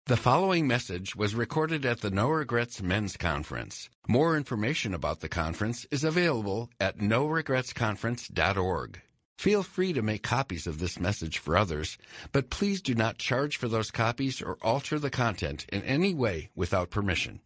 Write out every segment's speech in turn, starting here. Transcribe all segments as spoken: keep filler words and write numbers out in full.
The following message was recorded at the No Regrets Men's Conference. More information about the conference is available at no regrets conference dot org. Feel free to make copies of this message for others, but please do not charge for those copies or alter the content in any way without permission.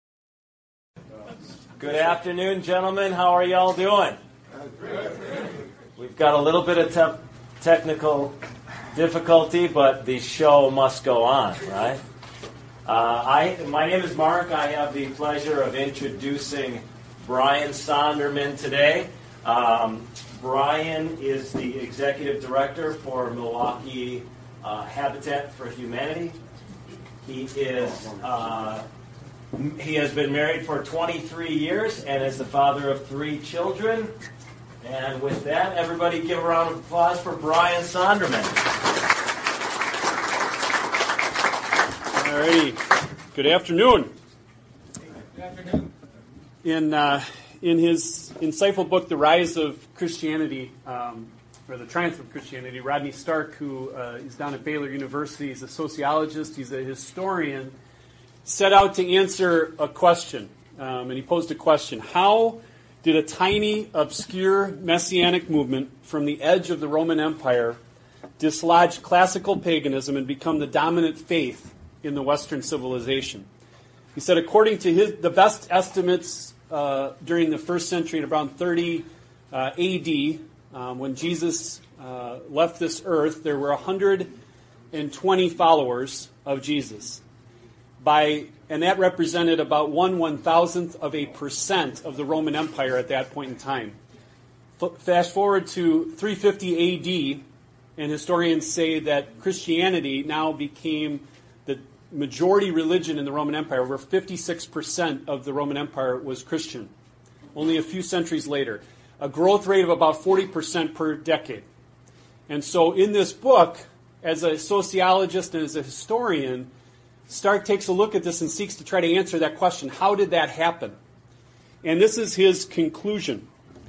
Good afternoon, gentlemen. How are y'all doing? We've got a little bit of te- technical difficulty, but the show must go on, right? Uh, I, my name is Mark. I have the pleasure of introducing Brian Sonderman today. Um, Brian is the executive director for Milwaukee uh, Habitat for Humanity. He is uh, he has been married for twenty-three years and is the father of three children. And with that, everybody give a round of applause for Brian Sonderman. Alrighty. Good afternoon. Good afternoon. In uh, in his insightful book, The Rise of Christianity, um, or The Triumph of Christianity, Rodney Stark, who uh, is down at Baylor University, he's a sociologist, he's a historian, set out to answer a question. Um, and he posed a question: how did a tiny, obscure messianic movement from the edge of the Roman Empire dislodge classical paganism and become the dominant faith in the Western civilization? He said, according to his, the best estimates uh, during the first century, at around thirty uh, A D, um, when Jesus uh, left this earth, there were one hundred twenty followers of Jesus. By and that represented about one one thousandth of a percent of the Roman Empire at that point in time. F- fast forward to three fifty A D, and historians say that Christianity now became the majority religion in the Roman Empire. Over fifty-six percent of the Roman Empire was Christian. Only a few centuries later. A growth rate of about forty percent per decade. And so in this book, as a sociologist and as a historian, Stark takes a look at this and seeks to try to answer that question. How did that happen? And this is his conclusion: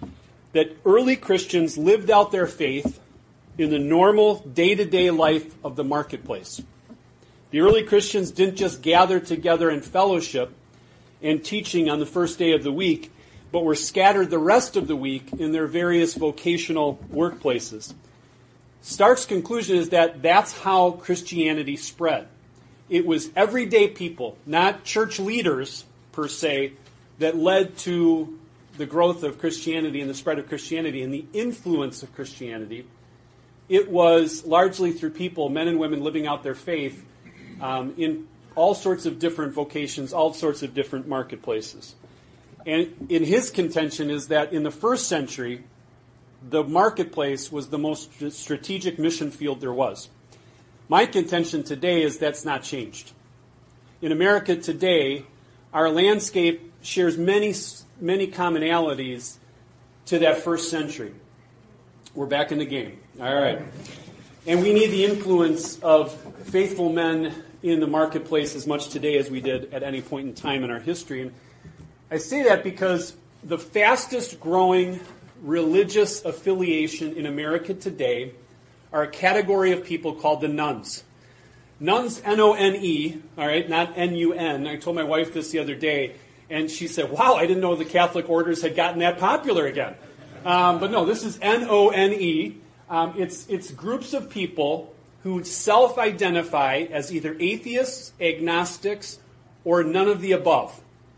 that early Christians lived out their faith in the normal day-to-day life of the marketplace. The early Christians didn't just gather together in fellowship and teaching on the first day of the week, but were scattered the rest of the week in their various vocational workplaces. Stark's conclusion is that that's how Christianity spread. It was everyday people, not church leaders per se, that led to the growth of Christianity and the spread of Christianity and the influence of Christianity. It was largely through people, men and women, living out their faith um, in all sorts of different vocations, all sorts of different marketplaces. And in his contention is that in the first century, the marketplace was the most strategic mission field there was. My contention today is that's not changed. In America today, our landscape shares many, many commonalities to that first century. We're back in the game. All right. And we need the influence of faithful men in the marketplace as much today as we did at any point in time in our history. And I say that because the fastest growing religious affiliation in America today are a category of people called the nuns. Nuns, N O N E, all right, not N U N. I told my wife this the other day, and she said, wow, I didn't know the Catholic orders had gotten that popular again. Um, but no, this is N O N E. Um, it's, it's groups of people who self-identify as either atheists, agnostics, or none of the above.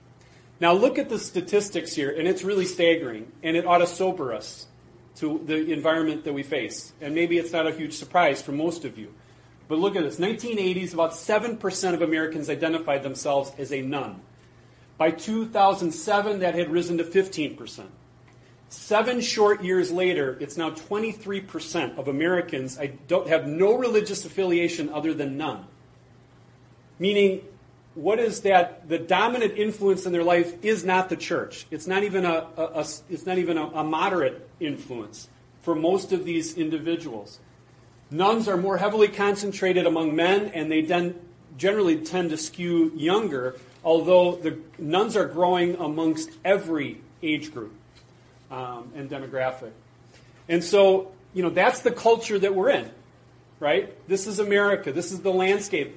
Now look at the statistics here, and it's really staggering, and it ought to sober us to the environment that we face. And maybe it's not a huge surprise for most of you. But look at this. nineteen eighties, about seven percent of Americans identified themselves as a nun. By two thousand seven, that had risen to fifteen percent. Seven short years later, it's now twenty-three percent of Americans I don't have no religious affiliation other than none. Meaning, what is that? The dominant influence in their life is not the church. It's not even a, a, a it's not even a, a moderate influence for most of these individuals. Nuns are more heavily concentrated among men, and they then generally tend to skew younger, although the nuns are growing amongst every age group um, and demographic. And so, you know, that's the culture that we're in, right? This is America. This is the landscape.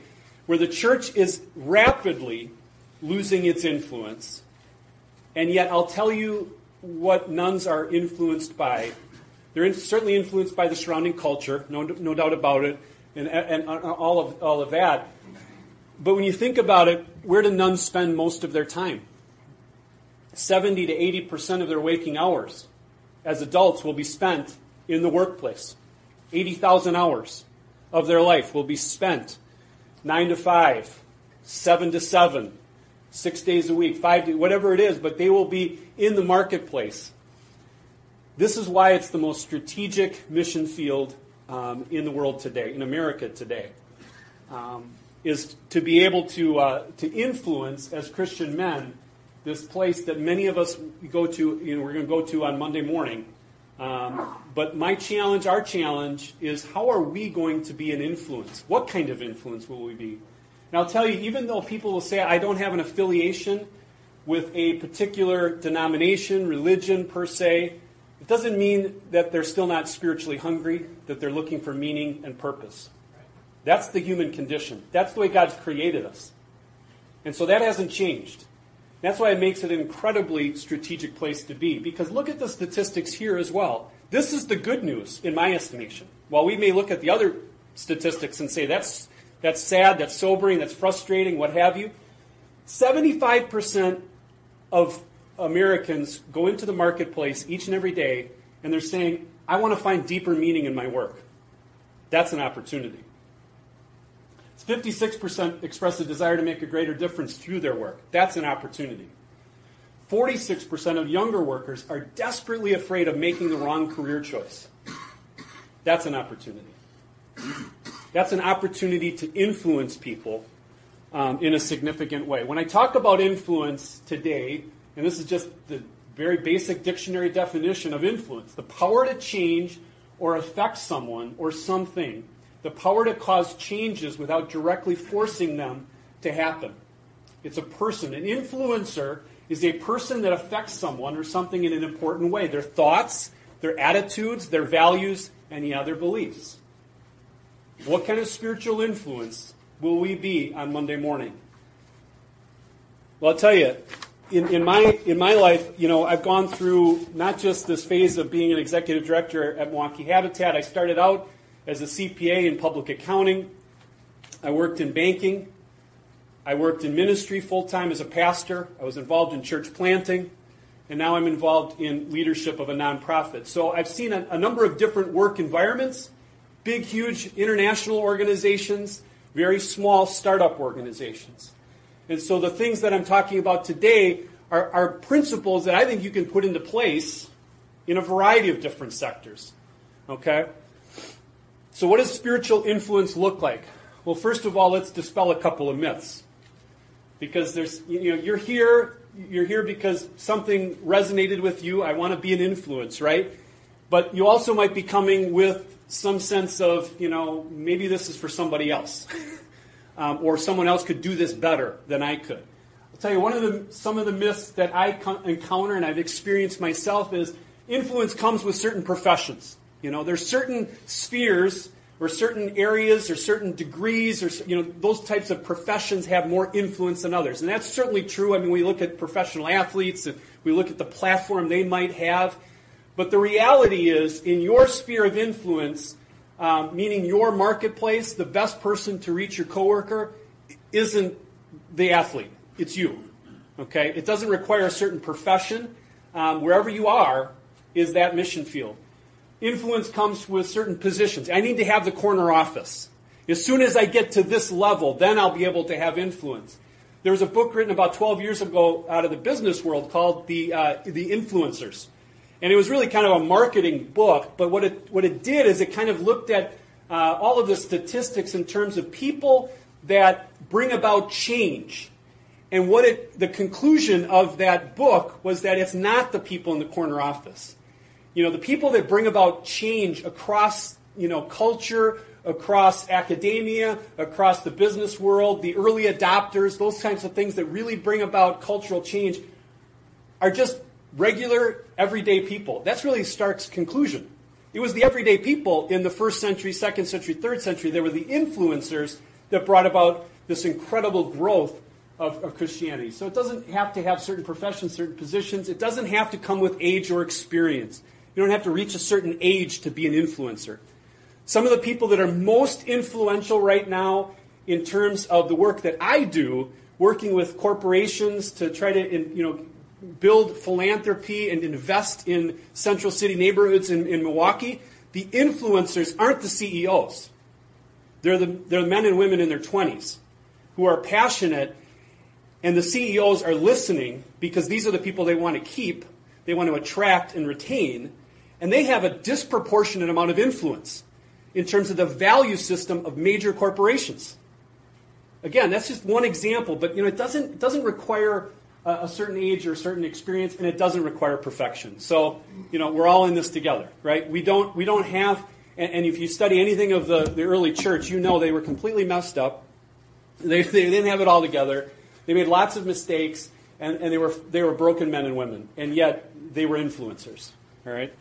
where the church is rapidly losing its influence. And yet I'll tell you what nuns are influenced by. They're in, certainly influenced by the surrounding culture, no, no doubt about it, and, and all of all of that. But when you think about it, where do nuns spend most of their time? seventy to eighty percent of their waking hours as adults will be spent in the workplace. eighty thousand hours of their life will be spent nine to five, seven to seven, six days a week, five days, whatever it is, but they will be in the marketplace. This is why it's the most strategic mission field um, in the world today, in America today, um, is to be able to uh, to influence as Christian men this place that many of us go to. You know, we're going to go to on Monday morning. Um, but my challenge, our challenge, is how are we going to be an influence? What kind of influence will we be? And I'll tell you, even though people will say I don't have an affiliation with a particular denomination, religion per se, it doesn't mean that they're still not spiritually hungry, that they're looking for meaning and purpose. That's the human condition. That's the way God's created us. And so that hasn't changed. That's why it makes it an incredibly strategic place to be. Because look at the statistics here as well. This is the good news, in my estimation. While we may look at the other statistics and say that's that's sad, that's sobering, that's frustrating, what have you, seventy-five percent of Americans go into the marketplace each and every day, and they're saying, I want to find deeper meaning in my work. That's an opportunity. fifty-six percent express a desire to make a greater difference through their work. That's an opportunity. forty-six percent of younger workers are desperately afraid of making the wrong career choice. That's an opportunity. That's an opportunity to influence people um, in a significant way. When I talk about influence today, and this is just the very basic dictionary definition of influence, the power to change or affect someone or something, the power to cause changes without directly forcing them to happen. It's a person. An influencer is a person that affects someone or something in an important way. Their thoughts, their attitudes, their values, and yeah, their beliefs. What kind of spiritual influence will we be on Monday morning? Well, I'll tell you, in, in my in my life, you know, I've gone through not just this phase of being an executive director at Milwaukee Habitat. I started out as a C P A in public accounting. I worked in banking. I worked in ministry full-time as a pastor. I was involved in church planting. And now I'm involved in leadership of a nonprofit. So I've seen a, a number of different work environments, big, huge international organizations, very small startup organizations. And so the things that I'm talking about today are, are principles that I think you can put into place in a variety of different sectors. Okay? So what does spiritual influence look like? Well, first of all, let's dispel a couple of myths. Because there's, you know, you're here, you're here because something resonated with you. I want to be an influence, right? But you also might be coming with some sense of, you know, maybe this is for somebody else. um, or someone else could do this better than I could. I'll tell you, one of the, some of the myths that I co- encounter and I've experienced myself is influence comes with certain professions. You know, there's certain spheres or certain areas or certain degrees or, you know, those types of professions have more influence than others. And that's certainly true. I mean, we look at professional athletes and we look at the platform they might have. But the reality is, in your sphere of influence, um, meaning your marketplace, the best person to reach your coworker isn't the athlete. It's you. Okay? It doesn't require a certain profession. Um, wherever you are is that mission field. Influence comes with certain positions. I need to have the corner office. As soon as I get to this level, then I'll be able to have influence. There was a book written about twelve years ago out of the business world called The uh, The Influencers. And it was really kind of a marketing book, but what it what it did is it kind of looked at uh, all of the statistics in terms of people that bring about change. And what it the conclusion of that book was that it's not the people in the corner office. You know, the people that bring about change across, you know, culture, across academia, across the business world, the early adopters, those kinds of things that really bring about cultural change are just regular, everyday people. That's really Stark's conclusion. It was the everyday people in the first century, second century, third century that were the influencers that brought about this incredible growth of, of Christianity. So it doesn't have to have certain professions, certain positions. It doesn't have to come with age or experience. You don't have to reach a certain age to be an influencer. Some of the people that are most influential right now in terms of the work that I do, working with corporations to try to, you know, build philanthropy and invest in Central City neighborhoods in, in Milwaukee, the influencers aren't the C E Os. They're the, they're the men and women in their twenties who are passionate, and the C E Os are listening because these are the people they want to keep, they want to attract and retain, and they have a disproportionate amount of influence in terms of the value system of major corporations. Again, that's just one example, but you know, it doesn't, it doesn't require a, a certain age or a certain experience, and it doesn't require perfection. So, you know, we're all in this together, right? We don't, we don't have, and, and if you study anything of the, the early church, you know they were completely messed up. They, they didn't have it all together. They made lots of mistakes, and, and they were they were broken men and women, and yet they were influencers. All right.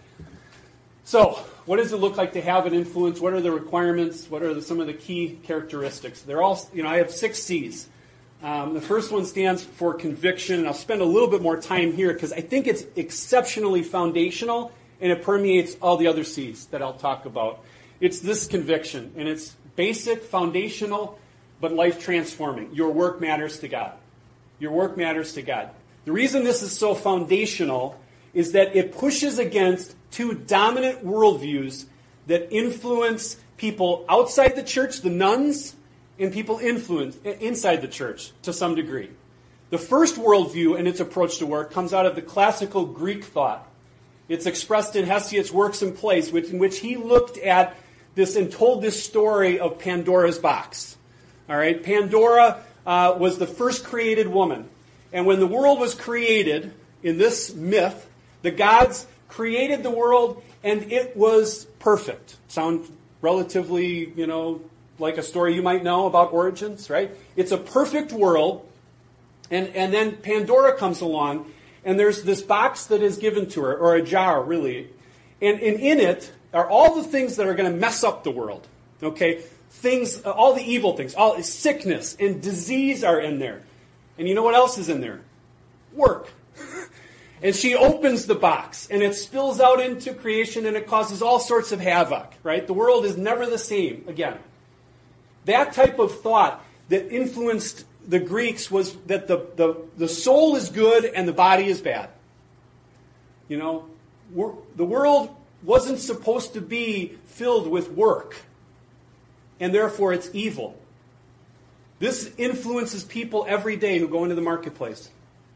So, what does it look like to have an influence? What are the requirements? What are the, some of the key characteristics? They're all, you know, I have six C's. Um, the first one stands for conviction, and I'll spend a little bit more time here because I think it's exceptionally foundational, and it permeates all the other C's that I'll talk about. It's this conviction, and it's basic, foundational, but life-transforming. Your work matters to God. Your work matters to God. The reason this is so foundational is that it pushes against two dominant worldviews that influence people outside the church, the nuns, and people influence inside the church to some degree. The first worldview and its approach to work comes out of the classical Greek thought. It's expressed in Hesiod's Works and Plays, which, in which he looked at this and told this story of Pandora's box. All right, Pandora uh, was the first created woman. And when the world was created, in this myth, the gods created the world and it was perfect. Sound relatively, you know, like a story you might know about origins, right? It's a perfect world. And, and then Pandora comes along and there's this box that is given to her, or a jar, really. And, and in it are all the things that are going to mess up the world, okay? Things, all the evil things, all sickness and disease are in there. And you know what else is in there? Work. And she opens the box, and it spills out into creation, and it causes all sorts of havoc, right? The world is never the same again. That type of thought that influenced the Greeks was that the, the, the soul is good and the body is bad. You know, we're, the world wasn't supposed to be filled with work, and therefore it's evil. This influences people every day who go into the marketplace.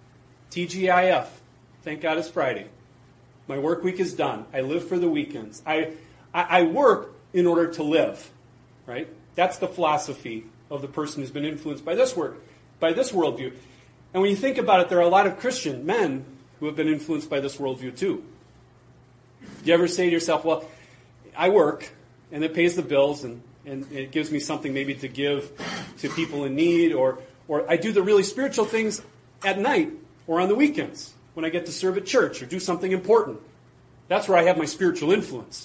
T G I F. Thank God it's Friday. My work week is done. I live for the weekends. I, I, I work in order to live, right? That's the philosophy of the person who's been influenced by this work, by this worldview. And when you think about it, there are a lot of Christian men who have been influenced by this worldview too. Do you ever say to yourself, well, I work and it pays the bills and, and it gives me something maybe to give to people in need, or, or I do the really spiritual things at night or on the weekends, when I get to serve at church or do something important. That's where I have my spiritual influence.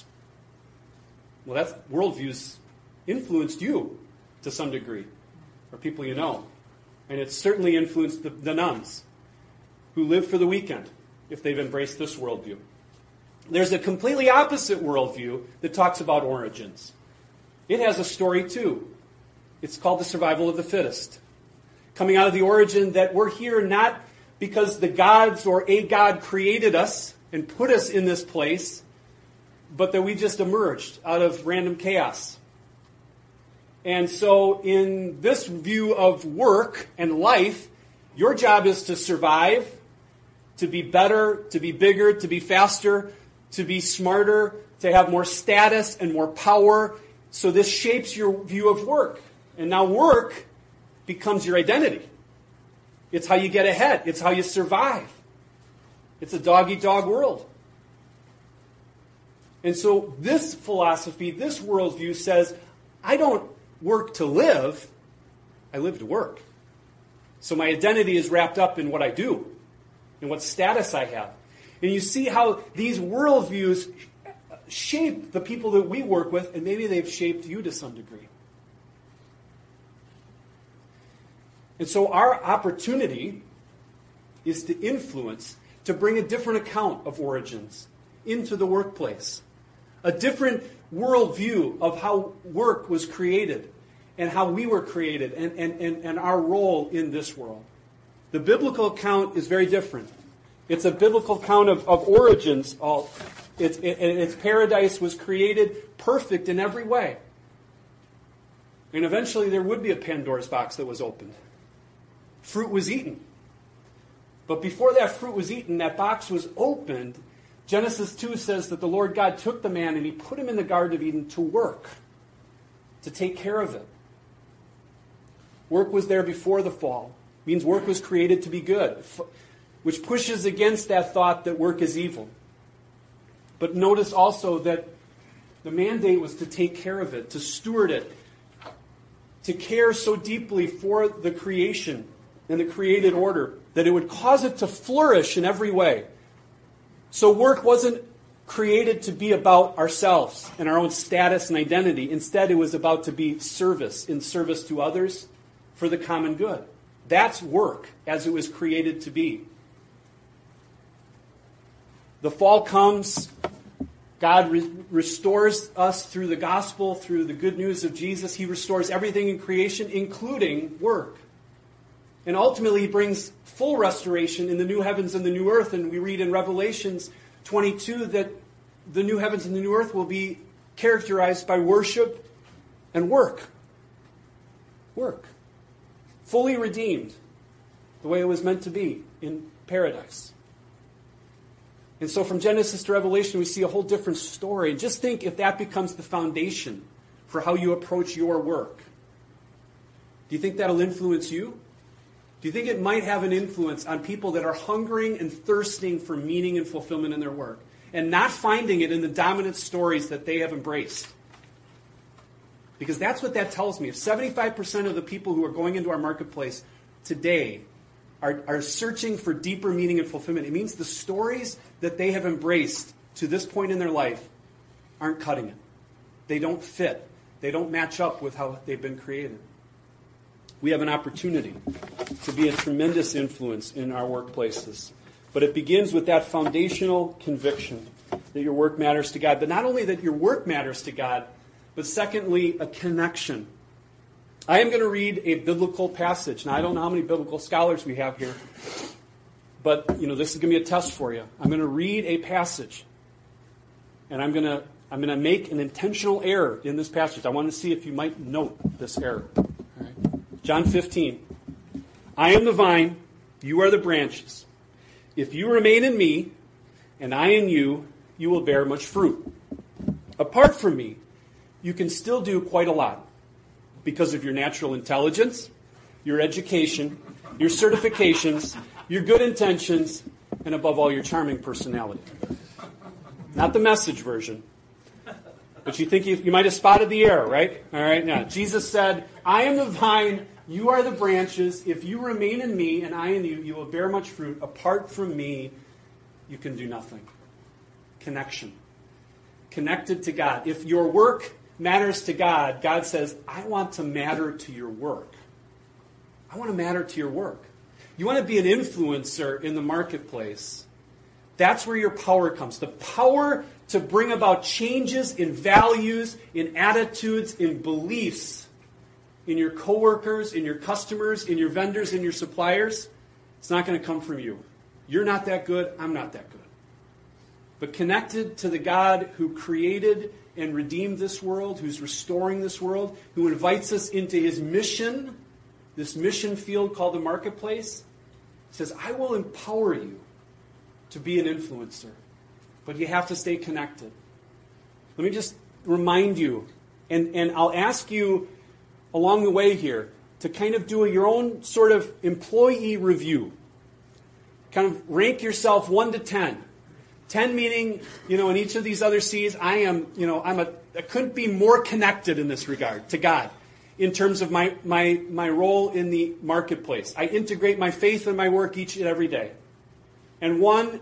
Well, that worldview's influenced you to some degree, or people you know. And it's certainly influenced the, the nuns who live for the weekend if they've embraced this worldview. There's a completely opposite worldview that talks about origins. It has a story too. It's called the survival of the fittest. Coming out of the origin that we're here not because the gods or a god created us and put us in this place, but that we just emerged out of random chaos. And so in this view of work and life, your job is to survive, to be better, to be bigger, to be faster, to be smarter, to have more status and more power. So this shapes your view of work. And now work becomes your identity. It's how you get ahead. It's how you survive. It's a dog-eat-dog world. And so this philosophy, this worldview says, I don't work to live, I live to work. So my identity is wrapped up in what I do, in what status I have. And you see how these worldviews shape the people that we work with, and maybe they've shaped you to some degree. And so our opportunity is to influence, to bring a different account of origins into the workplace. A different worldview of how work was created and how we were created and, and, and, and our role in this world. The biblical account is very different. It's a biblical account of, of origins. All, it's, it, its paradise was created perfect in every way. And eventually there would be a Pandora's box that was opened. Fruit was eaten. But before that fruit was eaten, that box was opened. Genesis two says that the Lord God took the man and he put him in the Garden of Eden to work, to take care of it. Work was there before the fall. It means work was created to be good, which pushes against that thought that work is evil. But notice also that the mandate was to take care of it, to steward it, to care so deeply for the creation and the created order that it would cause it to flourish in every way. So work wasn't created to be about ourselves and our own status and identity. Instead, it was about to be service, in service to others for the common good. That's work as it was created to be. The fall comes. God re- restores us through the gospel, through the good news of Jesus. He restores everything in creation, including work. And ultimately, he brings full restoration in the new heavens and the new earth. And we read in Revelations twenty-two that the new heavens and the new earth will be characterized by worship and work. Work. Fully redeemed, the way it was meant to be in paradise. And so from Genesis to Revelation, we see a whole different story. Just think if that becomes the foundation for how you approach your work. Do you think that'll influence you? Do you think it might have an influence on people that are hungering and thirsting for meaning and fulfillment in their work and not finding it in the dominant stories that they have embraced? Because that's what that tells me. If seventy-five percent of the people who are going into our marketplace today are, are searching for deeper meaning and fulfillment, it means the stories that they have embraced to this point in their life aren't cutting it. They don't fit. They don't match up with how they've been created. We have an opportunity to be a tremendous influence in our workplaces. But it begins with that foundational conviction that your work matters to God. But not only that your work matters to God, but secondly, a connection. I am going to read a biblical passage. Now, I don't know how many biblical scholars we have here, but you know this is going to be a test for you. I'm going to read a passage, and I'm going to I'm going to make an intentional error in this passage. I want to see if you might note this error. All right. John fifteen. I am the vine, you are the branches. If you remain in me, and I in you, you will bear much fruit. Apart from me, you can still do quite a lot because of your natural intelligence, your education, your certifications, your good intentions, and above all, your charming personality. Not the Message version. But you think you, you might have spotted the error, right? All right, now, Jesus said, I am the vine, you are the branches. If you remain in me and I in you, you will bear much fruit. Apart from me, you can do nothing. Connection. Connected to God. If your work matters to God, God says, I want to matter to your work. I want to matter to your work. You want to be an influencer in the marketplace. That's where your power comes. The power to bring about changes in values, in attitudes, in beliefs, in your coworkers, in your customers, in your vendors, in your suppliers. It's not going to come from you. You're not that good. I'm not that good. But connected to the God who created and redeemed this world, who's restoring this world, who invites us into his mission, this mission field called the marketplace, says, I will empower you to be an influencer. But you have to stay connected. Let me just remind you, and, and I'll ask you along the way here to kind of do your own sort of employee review. Kind of rank yourself one to ten. ten meaning, you know, in each of these other C's, I am, you know, I'm a, I couldn't be more connected in this regard to God in terms of my, my, my role in the marketplace. I integrate my faith and my work each and every day. And one,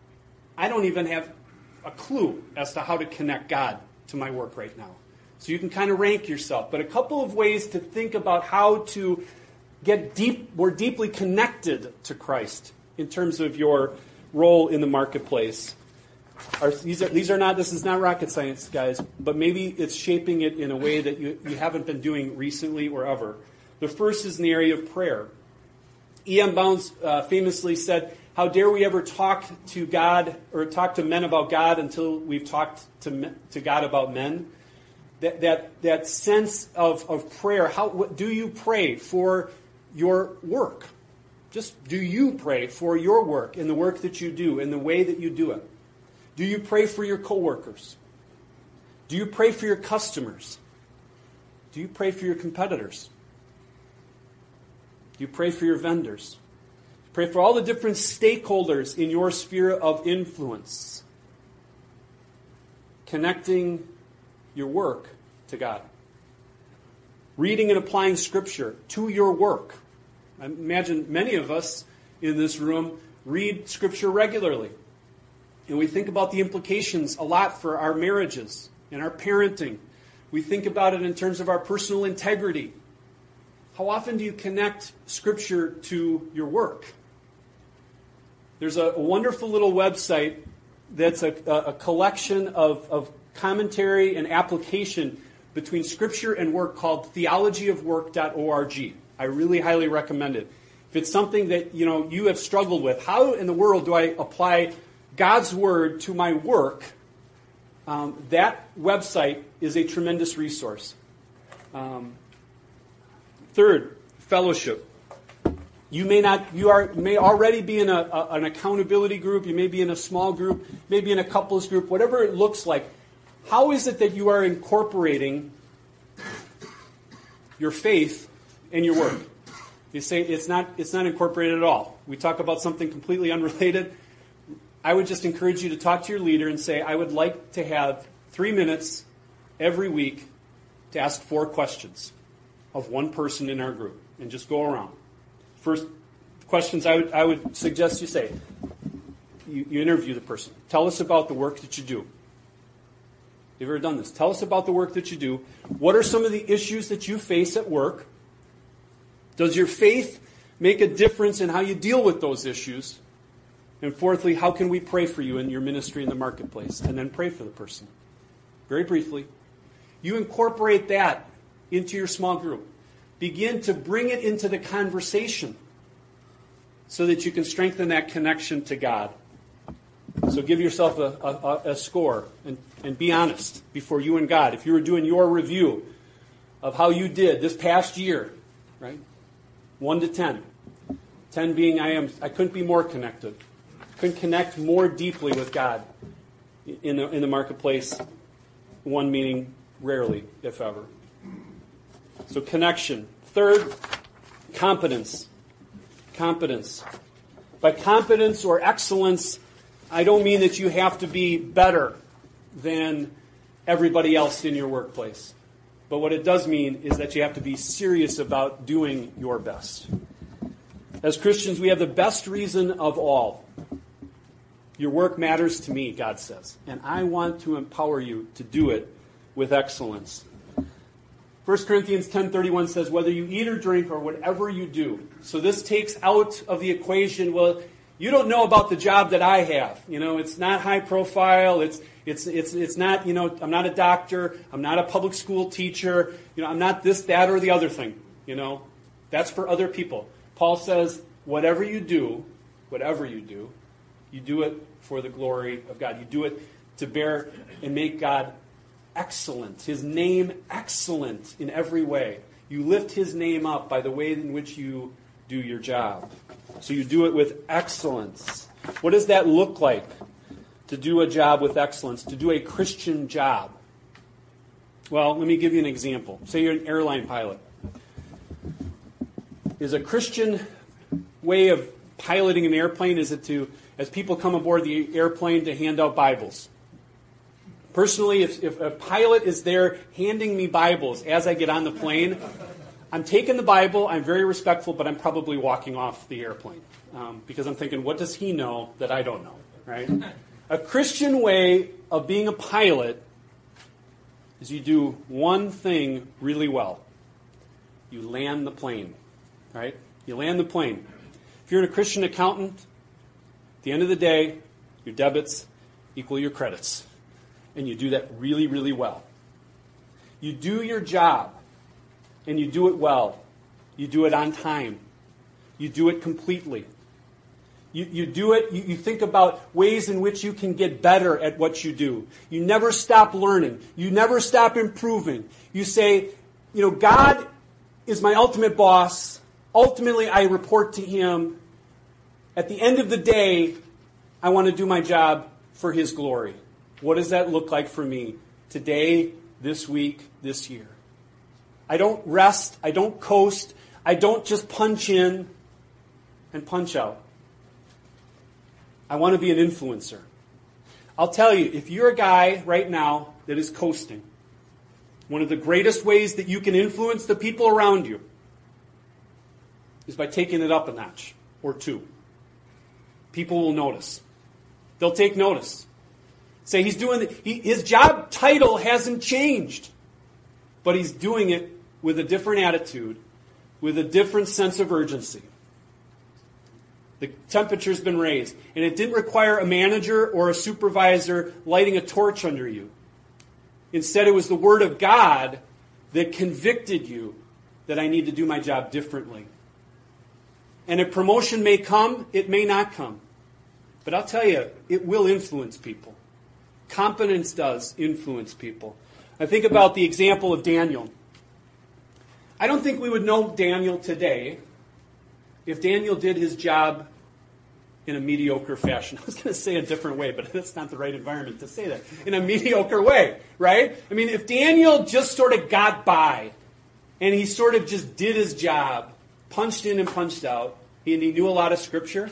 I don't even have a clue as to how to connect God to my work right now. So you can kind of rank yourself. But a couple of ways to think about how to get deep, more deeply connected to Christ in terms of your role in the marketplace. Are, these, are, these are not, this is not rocket science, guys, but maybe it's shaping it in a way that you, you haven't been doing recently or ever. The first is in the area of prayer. E M. Bounds uh, famously said, how dare we ever talk to God or talk to men about God until we've talked to, to God about men? That, that, that sense of, of prayer. How what, do you pray for your work? Just do you pray for your work and the work that you do and the way that you do it? Do you pray for your coworkers? Do you pray for your customers? Do you pray for your competitors? Do you pray for your vendors? Pray for all the different stakeholders in your sphere of influence. Connecting your work to God. Reading and applying Scripture to your work. I imagine many of us in this room read Scripture regularly. And we think about the implications a lot for our marriages and our parenting. We think about it in terms of our personal integrity. How often do you connect Scripture to your work? There's a, a wonderful little website that's a, a, a collection of, of commentary and application between Scripture and work called theology of work dot org. I really highly recommend it. If it's something that you know you have struggled with, how in the world do I apply God's Word to my work? Um, that website is a tremendous resource. Um, third, fellowship. You may not. You are may already be in a, a, an accountability group. You may be in a small group. Maybe in a couples group. Whatever it looks like. How is it that you are incorporating your faith in your work? You say it's not. It's not incorporated at all. We talk about something completely unrelated. I would just encourage you to talk to your leader and say, I would like to have three minutes every week to ask four questions of one person in our group, and just go around. First questions I would, I would suggest you say, you, you interview the person. Tell us about the work that you do. You've ever done this? Tell us about the work that you do. What are some of the issues that you face at work? Does your faith make a difference in how you deal with those issues? And fourthly, how can we pray for you in your ministry in the marketplace? And then pray for the person. Very briefly. You incorporate that into your small group. Begin to bring it into the conversation so that you can strengthen that connection to God. So give yourself a, a, a score and, and be honest before you and God. If you were doing your review of how you did this past year, right? One to ten. Ten being I am I couldn't be more connected. Couldn't connect more deeply with God in the in the marketplace. One meaning rarely, if ever. So connection. Third, competence. Competence. By competence or excellence, I don't mean that you have to be better than everybody else in your workplace. But what it does mean is that you have to be serious about doing your best. As Christians, we have the best reason of all. Your work matters to me, God says, and I want to empower you to do it with excellence. First Corinthians ten thirty-one says, whether you eat or drink or whatever you do. So this takes out of the equation, well, you don't know about the job that I have. You know, it's not high profile. It's it's it's it's not, you know, I'm not a doctor. I'm not a public school teacher. You know, I'm not this, that, or the other thing. You know, that's for other people. Paul says, whatever you do, whatever you do, you do it for the glory of God. You do it to bear and make God excellent, His name excellent in every way. You lift His name up by the way in which you do your job. So you do it with excellence. What does that look like, to do a job with excellence, to do a Christian job? Well, let me give you an example. Say you're an airline pilot. Is a Christian way of piloting an airplane, is it to, as people come aboard the airplane, to hand out Bibles? Personally, if, if a pilot is there handing me Bibles as I get on the plane, I'm taking the Bible, I'm very respectful, but I'm probably walking off the airplane. Um, because I'm thinking, what does he know that I don't know, right? A Christian way of being a pilot is you do one thing really well. You land the plane. right? You land the plane. If you're a Christian accountant, at the end of the day, your debits equal your credits. And you do that really, really well. You do your job, and you do it well. You do it on time. You do it completely. You, you do it, you, you think about ways in which you can get better at what you do. You never stop learning. You never stop improving. You say, you know, God is my ultimate boss. Ultimately, I report to Him. At the end of the day, I want to do my job for His glory. What does that look like for me today, this week, this year? I don't rest. I don't coast. I don't just punch in and punch out. I want to be an influencer. I'll tell you, if you're a guy right now that is coasting, one of the greatest ways that you can influence the people around you is by taking it up a notch or two. People will notice. They'll take notice. Say he's doing the, he, his job title hasn't changed, but he's doing it with a different attitude, with a different sense of urgency. The temperature's been raised, and it didn't require a manager or a supervisor lighting a torch under you. Instead, it was the Word of God that convicted you that I need to do my job differently. And a promotion may come, it may not come. But I'll tell you, it will influence people. Competence does influence people. I think about the example of Daniel. I don't think we would know Daniel today if Daniel did his job in a mediocre fashion. I was going to say a different way, but that's not the right environment to say that. In a mediocre way, right? I mean, if Daniel just sort of got by and he sort of just did his job, punched in and punched out, and he knew a lot of Scripture,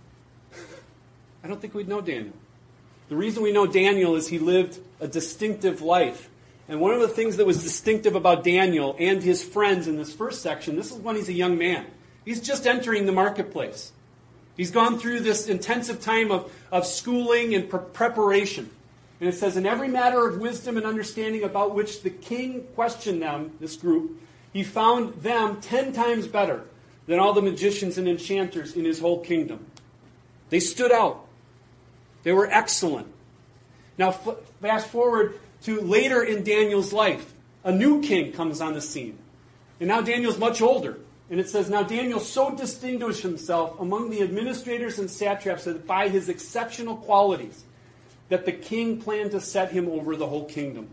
I don't think we'd know Daniel. The reason we know Daniel is he lived a distinctive life. And one of the things that was distinctive about Daniel and his friends in this first section, this is when he's a young man. He's just entering the marketplace. He's gone through this intensive time of, of schooling and pre- preparation. And it says, in every matter of wisdom and understanding about which the king questioned them, this group, he found them ten times better than all the magicians and enchanters in his whole kingdom. They stood out. They were excellent. Now, f- fast forward to later in Daniel's life. A new king comes on the scene. And now Daniel's much older. And it says, now Daniel so distinguished himself among the administrators and satraps by his exceptional qualities that the king planned to set him over the whole kingdom.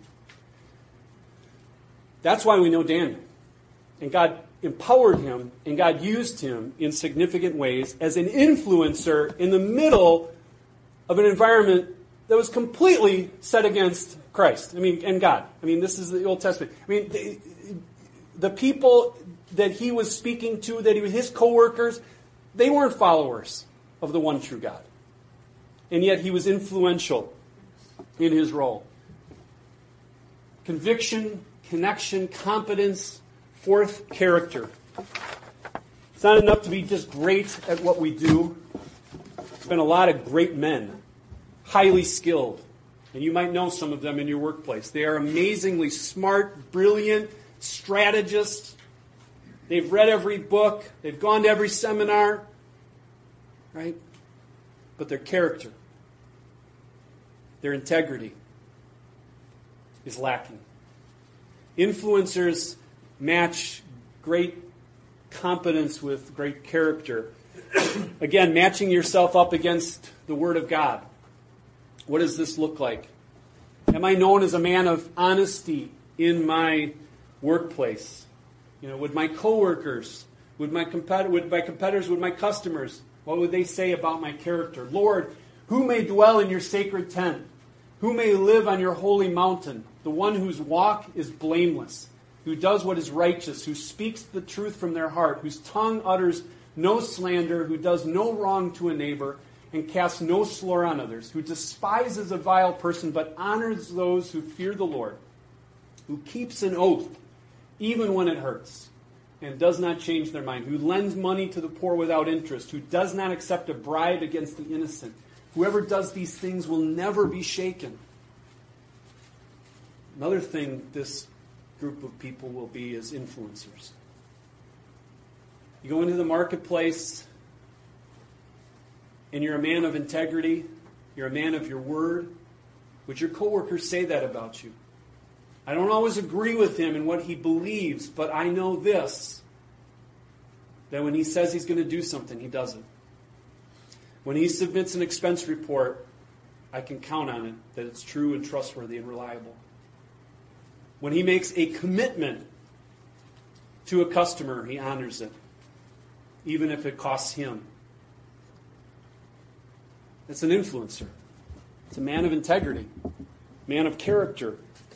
That's why we know Daniel. And God empowered him, and God used him in significant ways as an influencer in the middle of an environment that was completely set against Christ. I mean, and God. I mean, this is the Old Testament. I mean, the, the people that he was speaking to, that he was his co-workers, they weren't followers of the one true God. And yet he was influential in his role. Conviction, connection, competence, fourth, character. It's not enough to be just great at what we do. There's been a lot of great men, highly skilled, and you might know some of them in your workplace. They are amazingly smart, brilliant, strategists. They've read every book. They've gone to every seminar. Right? But their character, their integrity is lacking. Influencers match great competence with great character. Again, matching yourself up against the Word of God. What does this look like? Am I known as a man of honesty in my workplace? You know, would my coworkers, would my compet- would my competitors, would my customers, what would they say about my character? Lord, who may dwell in your sacred tent? Who may live on your holy mountain? The one whose walk is blameless, who does what is righteous, who speaks the truth from their heart, whose tongue utters no slander, who does no wrong to a neighbor, and casts no slur on others, who despises a vile person, but honors those who fear the Lord, who keeps an oath, even when it hurts, and does not change their mind, who lends money to the poor without interest, who does not accept a bribe against the innocent. Whoever does these things will never be shaken. Another thing this group of people will be is influencers. You go into the marketplace and you're a man of integrity, you're a man of your word. Would your coworkers say that about you? I don't always agree with him in what he believes, but I know this, that when he says he's going to do something, he does it. When he submits an expense report, I can count on it, that it's true and trustworthy and reliable. When he makes a commitment to a customer, he honors it, even if it costs him. It's an influencer. It's a man of integrity, man of character.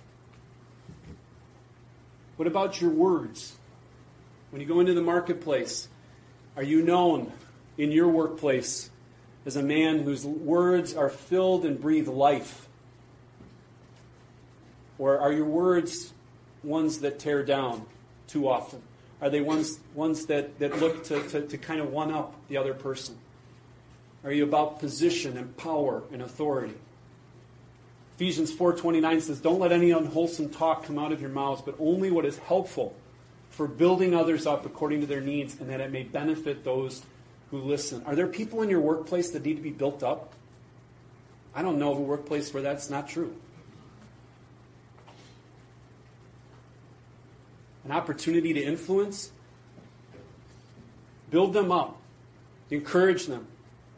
What about your words? When you go into the marketplace, are you known in your workplace as a man whose words are filled and breathe life? Or are your words ones that tear down too often? Are they ones ones that, that look to, to, to kind of one-up the other person? Are you about position and power and authority? Ephesians four twenty-nine says, don't let any unwholesome talk come out of your mouths, but only what is helpful for building others up according to their needs, and that it may benefit those who listen. Are there people in your workplace that need to be built up? I don't know of a workplace where that's not true. An opportunity to influence? Build them up. Encourage them.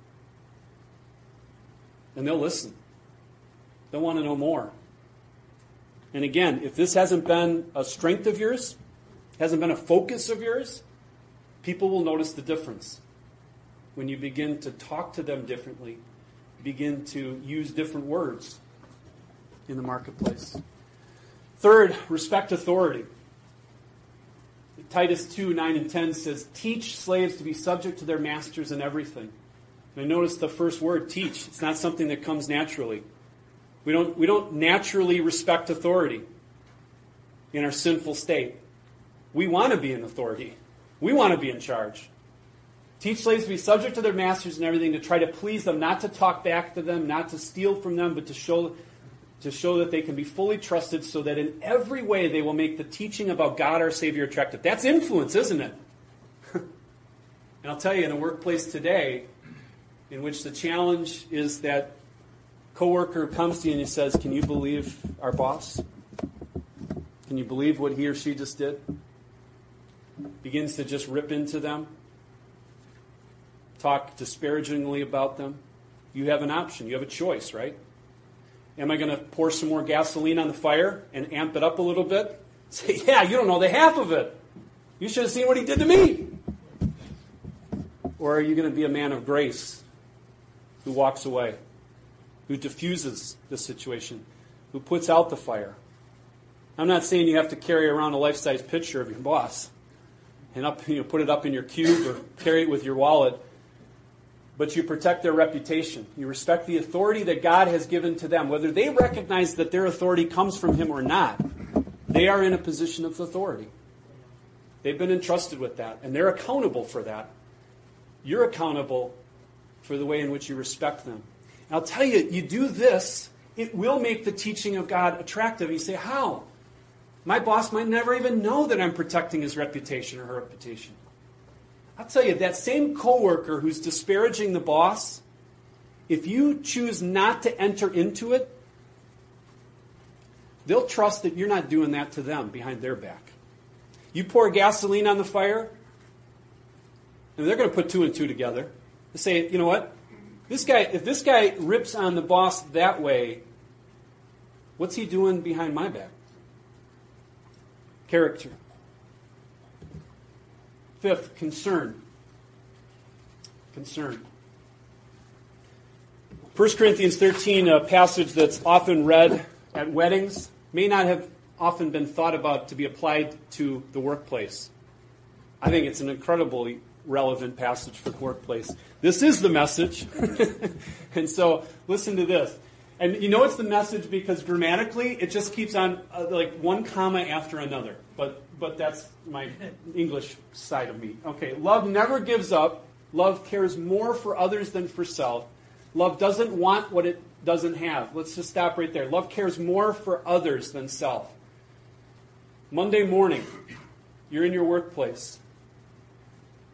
And they'll listen. They'll want to know more. And again, if this hasn't been a strength of yours, hasn't been a focus of yours, people will notice the difference. When you begin to talk to them differently, begin to use different words in the marketplace. Third, respect authority. Titus two, nine and ten says, teach slaves to be subject to their masters in everything. And notice the first word, teach. It's not something that comes naturally. We don't, we don't naturally respect authority in our sinful state. We want to be in authority. We want to be in charge. Teach slaves to be subject to their masters and everything, to try to please them, not to talk back to them, not to steal from them, but to show, to show that they can be fully trusted, so that in every way they will make the teaching about God our Savior attractive. That's influence, isn't it? And I'll tell you, in a workplace today, in which the challenge is that coworker comes to you and he says, can you believe our boss? Can you believe what he or she just did? Begins to just rip into them. Talk disparagingly about them. You have an option. You have a choice, right? Am I going to pour some more gasoline on the fire and amp it up a little bit? Say, yeah, you don't know the half of it. You should have seen what he did to me. Or are you going to be a man of grace who walks away, who diffuses the situation, who puts out the fire? I'm not saying you have to carry around a life-size picture of your boss and up, you know, put it up in your cube or carry it with your wallet, but you protect their reputation. You respect the authority that God has given to them. Whether they recognize that their authority comes from Him or not, they are in a position of authority. They've been entrusted with that, and they're accountable for that. You're accountable for the way in which you respect them. And I'll tell you, you do this, it will make the teaching of God attractive. You say, how? My boss might never even know that I'm protecting his reputation or her reputation. I'll tell you, that same coworker who's disparaging the boss, if you choose not to enter into it, they'll trust that you're not doing that to them behind their back. You pour gasoline on the fire, and they're going to put two and two together. They say, you know what? This guy, if this guy rips on the boss that way, what's he doing behind my back? Character. Fifth, concern. Concern. First Corinthians thirteen, a passage that's often read at weddings, may not have often been thought about to be applied to the workplace. I think it's an incredibly relevant passage for the workplace. This is the message. And so, listen to this. And you know it's the message because grammatically it just keeps on uh, like one comma after another. But but that's my English side of me. Okay, love never gives up. Love cares more for others than for self. Love doesn't want what it doesn't have. Let's just stop right there. Love cares more for others than self. Monday morning, you're in your workplace.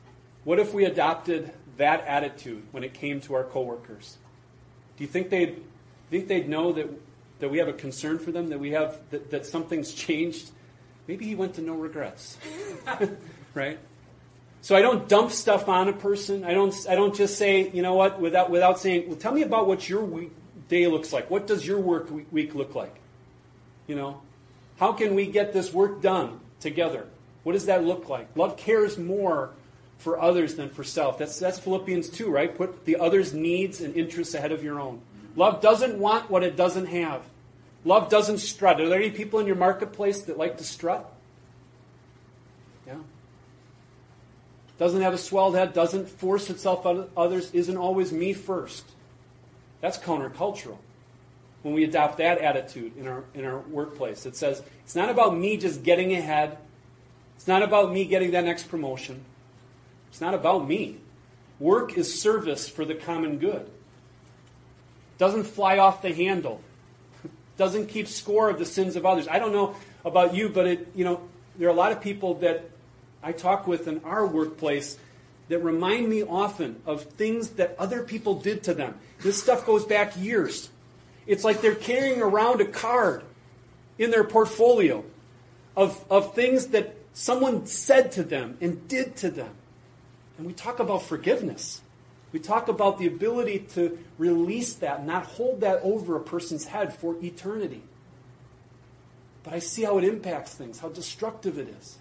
What if we adopted that attitude when it came to our coworkers? Do you think they'd think they'd know that that we have a concern for them, that we have that, that something's changed? Maybe he went to no regrets. Right? So I don't dump stuff on a person. I don't I don't just say, you know what, without without saying, well, tell me about what your week, day looks like. What does your work week look like? You know? How can we get this work done together? What does that look like? Love cares more for others than for self. That's that's Philippians two, right? Put the other's needs and interests ahead of your own. Love doesn't want what it doesn't have. Love doesn't strut. Are there any people in your marketplace that like to strut? Yeah. Doesn't have a swelled head, doesn't force itself on others, isn't always me first. That's countercultural. When we adopt that attitude in our in our workplace, it says, it's not about me just getting ahead. It's not about me getting that next promotion. It's not about me. Work is service for the common good. Doesn't fly off the handle. Doesn't keep score of the sins of others. I don't know about you, but it, you know, there are a lot of people that I talk with in our workplace that remind me often of things that other people did to them. This stuff goes back years. It's like they're carrying around a card in their portfolio of, of things that someone said to them and did to them. And we talk about forgiveness. We talk about the ability to release that, not hold that over a person's head for eternity. But I see how it impacts things, how destructive it is.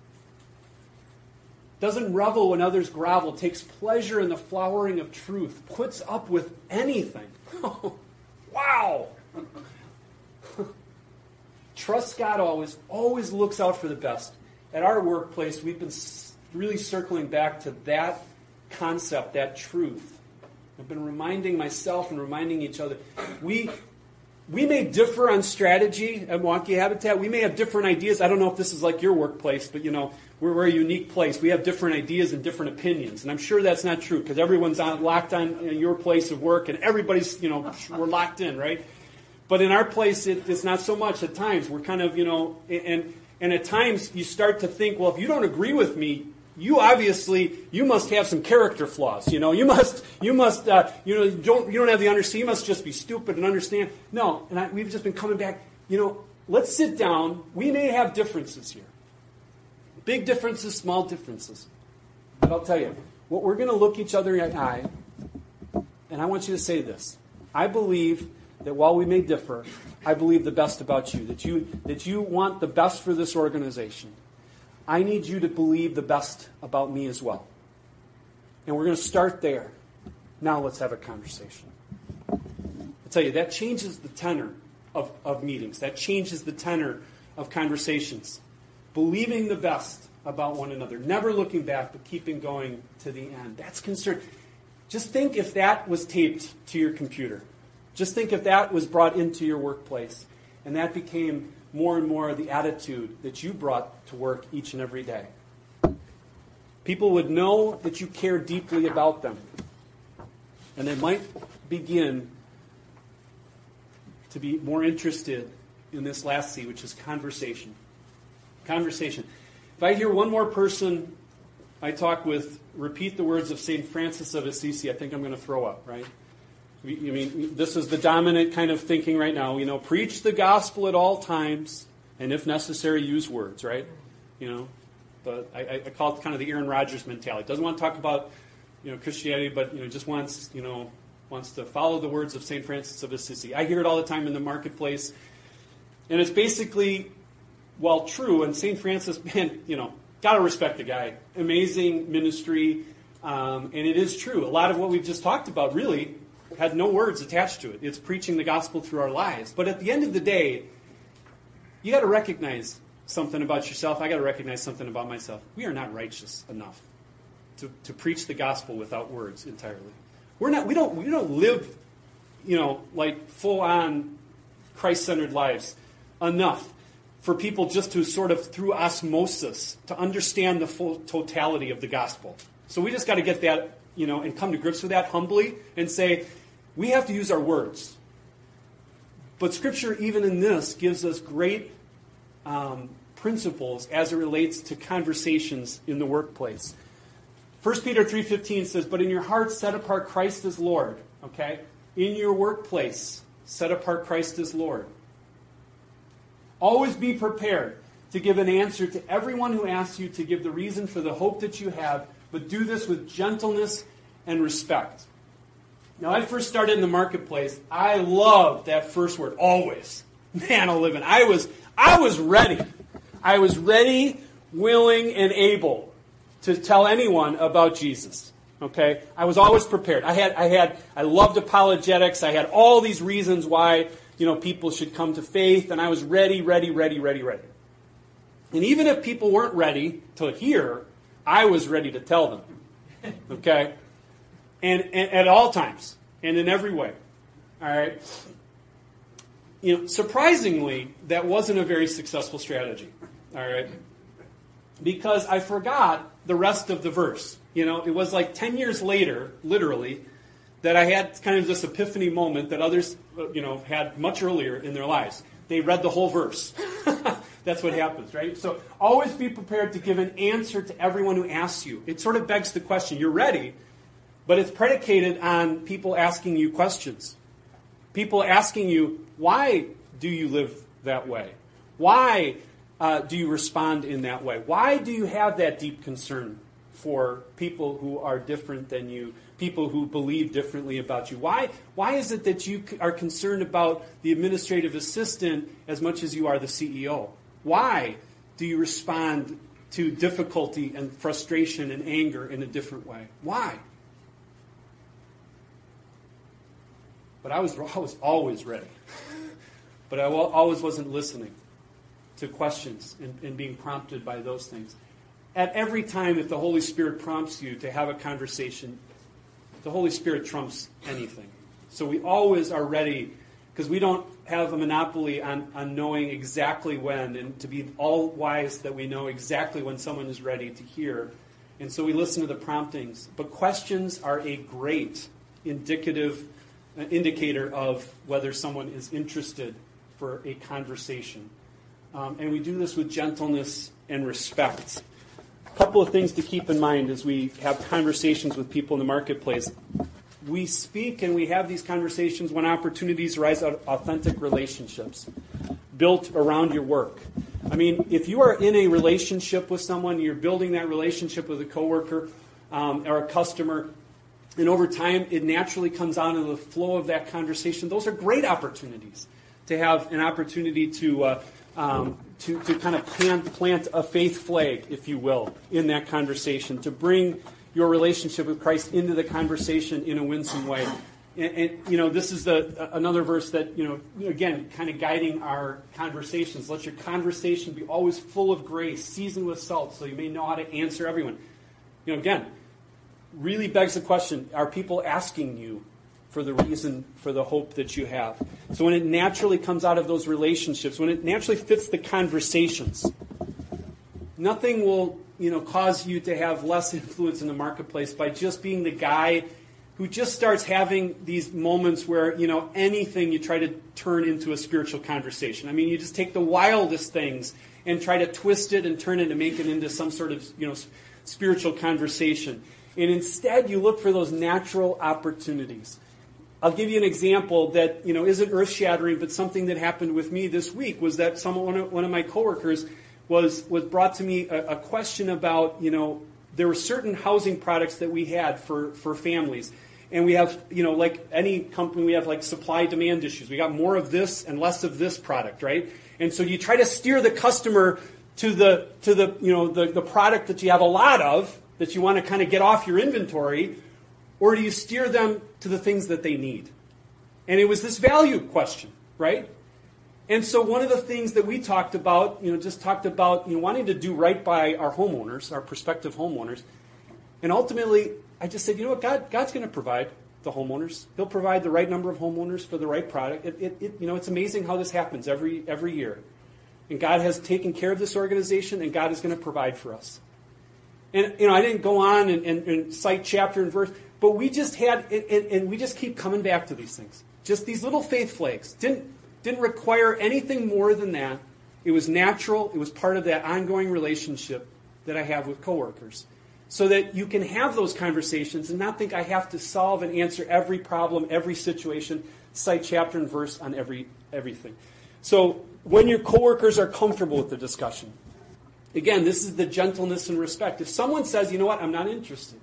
Doesn't revel when others grovel, takes pleasure in the flowering of truth, puts up with anything. Wow! Trusts God always, always looks out for the best. At our workplace, we've been really circling back to that concept, that truth. I've been reminding myself and reminding each other. We we may differ on strategy at Wonky Habitat. We may have different ideas. I don't know if this is like your workplace, but you know, we're, we're a unique place. We have different ideas and different opinions. And I'm sure that's not true because everyone's on, locked on your place of work and everybody's, you know, we're locked in, right? But in our place, it, it's not so much at times. We're kind of, you know, and and at times you start to think, well, if you don't agree with me, you obviously, you must have some character flaws. You know, you must, you must, uh, you know, don't, you don't have the understanding. You must just be stupid and understand. No, and I, we've just been coming back. You know, let's sit down. We may have differences here, big differences, small differences. But I'll tell you, what we're going to look each other in the eye, and I want you to say this: I believe that while we may differ, I believe the best about you. That you that you want the best for this organization. I need you to believe the best about me as well. And we're going to start there. Now let's have a conversation. I'll tell you, that changes the tenor of, of meetings. That changes the tenor of conversations. Believing the best about one another. Never looking back, but keeping going to the end. That's concern. Just think if that was taped to your computer. Just think if that was brought into your workplace. And that became more and more the attitude that you brought to work each and every day. People would know that you care deeply about them. And they might begin to be more interested in this last C, which is conversation. Conversation. If I hear one more person I talk with repeat the words of Saint Francis of Assisi, I think I'm going to throw up, right? I mean, this is the dominant kind of thinking right now. You know, preach the gospel at all times, and if necessary, use words, right? You know, but I, I call it kind of the Aaron Rodgers mentality. Doesn't want to talk about, you know, Christianity, but you know, just wants, you know, wants to follow the words of Saint Francis of Assisi. I hear it all the time in the marketplace, and it's basically, well, true. And Saint Francis, man, you know, gotta respect the guy. Amazing ministry, um, and it is true. A lot of what we've just talked about, really, had no words attached to it. It's preaching the gospel through our lives. But at the end of the day, you got to recognize something about yourself. I got to recognize something about myself. We are not righteous enough to, to preach the gospel without words entirely. We're not. We don't. We don't live, you know, like full on Christ-centered lives enough for people just to sort of through osmosis to understand the full totality of the gospel. So we just got to get that, you know, and come to grips with that humbly and say, we have to use our words. But Scripture, even in this, gives us great um, principles as it relates to conversations in the workplace. First Peter three fifteen says, but in your hearts set apart Christ as Lord. Okay? In your workplace, set apart Christ as Lord. Always be prepared to give an answer to everyone who asks you to give the reason for the hope that you have, but do this with gentleness and respect. Now, I first started in the marketplace. I loved that first word, always. Man, oh, living. I was, I was ready. I was ready, willing, and able to tell anyone about Jesus. Okay? I was always prepared. I had, I had, I loved apologetics. I had all these reasons why, you know, people should come to faith, and I was ready, ready, ready, ready, ready. And even if people weren't ready to hear, I was ready to tell them. Okay? And, and at all times, and in every way. All right? You know, surprisingly, that wasn't a very successful strategy. All right? Because I forgot the rest of the verse. You know, it was like ten years later, literally, that I had kind of this epiphany moment that others, you know, had much earlier in their lives. They read the whole verse. That's what happens, right? So always be prepared to give an answer to everyone who asks you. It sort of begs the question. You're ready, but it's predicated on people asking you questions. People asking you, why do you live that way? Why uh, do you respond in that way? Why do you have that deep concern for people who are different than you, people who believe differently about you? Why, why is it that you are concerned about the administrative assistant as much as you are the C E O? Why do you respond to difficulty and frustration and anger in a different way? Why? But I was, I was always ready. But I always wasn't listening to questions and, and being prompted by those things. At every time, if the Holy Spirit prompts you to have a conversation, the Holy Spirit trumps anything. So we always are ready, because we don't have a monopoly on, on knowing exactly when, and to be all wise that we know exactly when someone is ready to hear. And so we listen to the promptings. But questions are a great indicative uh, indicator of whether someone is interested for a conversation. Um, and we do this with gentleness and respect. A couple of things to keep in mind as we have conversations with people in the marketplace. We speak and we have these conversations when opportunities arise out of authentic relationships built around your work. I mean, if you are in a relationship with someone, you're building that relationship with a coworker um, or a customer, and over time it naturally comes out of the flow of that conversation. Those are great opportunities to have an opportunity to uh, um, to, to kind of plant, plant a faith flag, if you will, in that conversation, to bring your relationship with Christ into the conversation in a winsome way. And, and you know, this is the, another verse that, you know, again, kind of guiding our conversations. Let your conversation be always full of grace, seasoned with salt, so you may know how to answer everyone. You know, again, really begs the question, are people asking you for the reason for the hope that you have? So when it naturally comes out of those relationships, when it naturally fits the conversations, nothing will, you know, cause you to have less influence in the marketplace by just being the guy who just starts having these moments where, you know, anything you try to turn into a spiritual conversation. I mean, you just take the wildest things and try to twist it and turn it and make it into some sort of, you know, spiritual conversation. And instead, you look for those natural opportunities. I'll give you an example that, you know, isn't earth-shattering, but something that happened with me this week was that someone, one of, one of my coworkers was was brought to me a, a question about, you know, there were certain housing products that we had for, for families. And we have, you know, like any company, we have like supply-demand issues. We got more of this and less of this product, right? And so you try to steer the customer to the, to the you know, the, the product that you have a lot of, that you want to kind of get off your inventory, or do you steer them to the things that they need? And it was this value question, right? And so one of the things that we talked about, you know, just talked about, you know, wanting to do right by our homeowners, our prospective homeowners. And ultimately, I just said, you know what, God, God's going to provide the homeowners. He'll provide the right number of homeowners for the right product. It, it, it, you know, it's amazing how this happens every every year. And God has taken care of this organization, and God is going to provide for us. And, you know, I didn't go on and, and, and cite chapter and verse, but we just had, and, and we just keep coming back to these things. Just these little faith flags. Didn't didn't require anything more than that. It was natural. It was part of that ongoing relationship that I have with coworkers. so that you can have those conversations and not think I have to solve and answer every problem, every situation, cite chapter and verse on every everything. So when your coworkers are comfortable with the discussion, again, this is the gentleness and respect. If someone says, you know what, I'm not interested,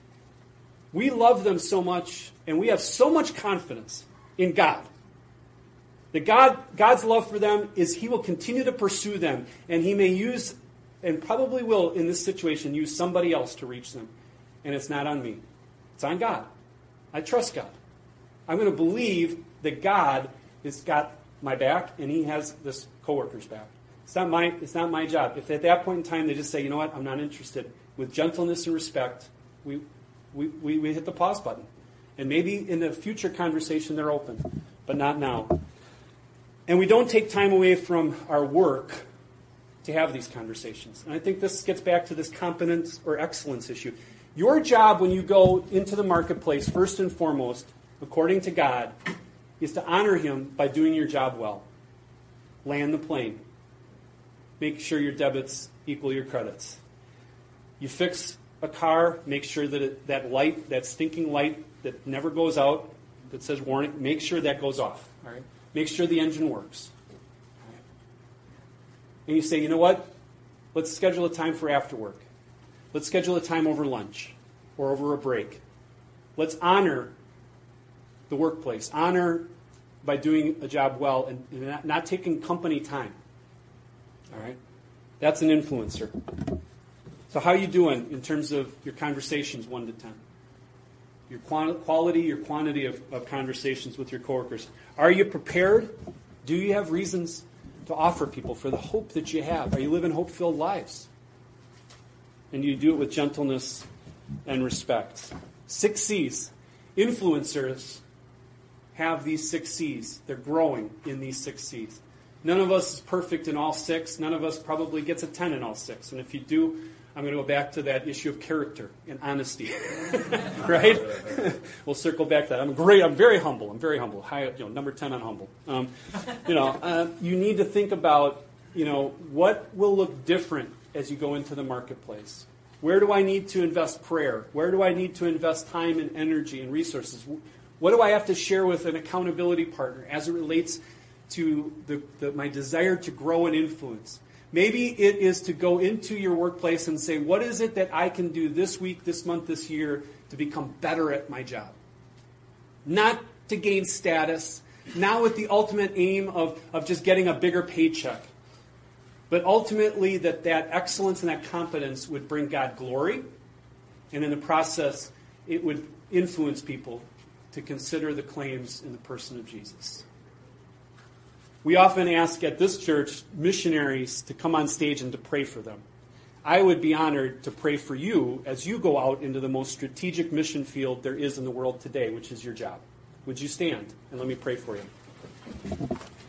we love them so much and we have so much confidence in God. That God, God's love for them is He will continue to pursue them, and He may use, and probably will in this situation, use somebody else to reach them. And it's not on me. It's on God. I trust God. I'm going to believe that God has got my back, and He has this coworker's back. It's not my, it's not my job. If at that point in time they just say, you know what, I'm not interested, with gentleness and respect, we, we, we, we hit the pause button. And maybe in a future conversation they're open, but not now. And we don't take time away from our work to have these conversations. And I think this gets back to this competence or excellence issue. Your job when you go into the marketplace, first and foremost, according to God, is to honor Him by doing your job well. Land the plane. Make sure your debits equal your credits. You fix a car, make sure that it, that light, that stinking light that never goes out, that says warning, make sure that goes off. All right? Make sure the engine works. And you say, you know what? Let's schedule a time for after work. Let's schedule a time over lunch or over a break. Let's honor the workplace. Honor by doing a job well and not, not taking company time. All right? That's an influencer. So how are you doing in terms of your conversations one to ten? Your quality, your quantity of, of conversations with your coworkers. Are you prepared? Do you have reasons to offer people for the hope that you have? Are you living hope-filled lives? And do you do it with gentleness and respect? Six C's. Influencers have these six C's. They're growing in these six C's. None of us is perfect in all six. None of us probably gets a ten in all six. And if you do, I'm going to go back to that issue of character and honesty, right? We'll circle back to that. I'm great. I'm very humble. I'm very humble. High, you know, number ten on humble. Um, you know, uh, you need to think about, you know, what will look different as you go into the marketplace. Where do I need to invest prayer? Where do I need to invest time and energy and resources? What do I have to share with an accountability partner as it relates to the, the, my desire to grow and influence? Maybe it is to go into your workplace and say, what is it that I can do this week, this month, this year to become better at my job? Not to gain status, not with the ultimate aim of, of just getting a bigger paycheck, but ultimately that that excellence and that competence would bring God glory, and in the process, it would influence people to consider the claims in the person of Jesus. We often ask at this church missionaries to come on stage and to pray for them. I would be honored to pray for you as you go out into the most strategic mission field there is in the world today, which is your job. Would you stand and let me pray for you?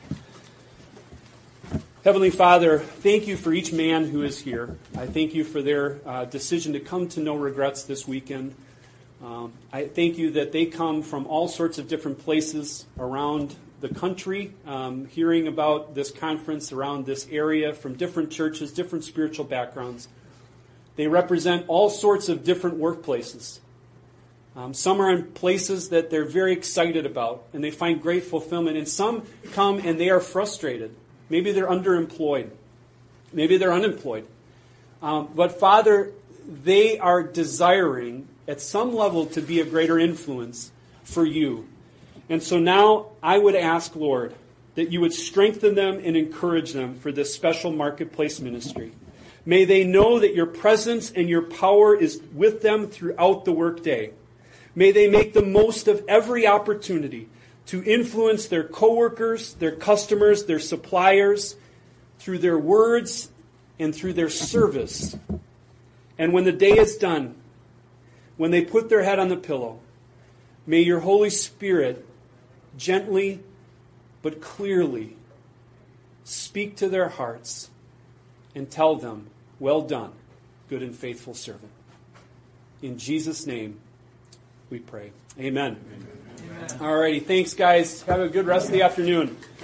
Heavenly Father, thank you for each man who is here. I thank you for their uh, decision to come to No Regrets this weekend. Um, I thank you that they come from all sorts of different places around the country, um, hearing about this conference around this area from different churches, different spiritual backgrounds. They represent all sorts of different workplaces. Um, some are in places that they're very excited about and they find great fulfillment. And some come and they are frustrated. Maybe they're underemployed. Maybe they're unemployed. Um, but Father, they are desiring at some level to be a greater influence for you. And so now I would ask, Lord, that you would strengthen them and encourage them for this special marketplace ministry. May they know that your presence and your power is with them throughout the workday. May they make the most of every opportunity to influence their coworkers, their customers, their suppliers, through their words and through their service. And when the day is done, when they put their head on the pillow, may your Holy Spirit gently but clearly speak to their hearts and tell them, well done, good and faithful servant. In Jesus' name we pray. Amen. Amen. All righty. Thanks, guys. Have a good rest of the afternoon.